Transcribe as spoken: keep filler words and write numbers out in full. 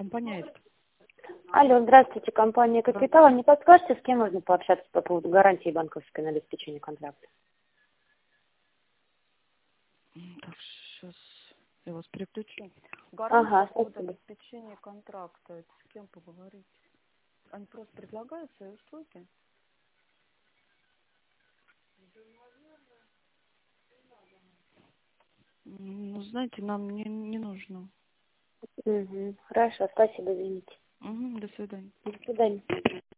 Компания есть. Алло, здравствуйте, компания «Капитал». Не подскажете, с кем можно пообщаться по поводу гарантии банковской на обеспечение контракта? М, Так, сейчас я вас переключу. Ага, Гарантия под спасибо. обеспечение контракта. Это с кем поговорить? Они просто предлагают свои услуги. М, Ну, знаете, нам не, не нужно. Угу. Хорошо, спасибо, извините. Мгм, до свидания. До свидания.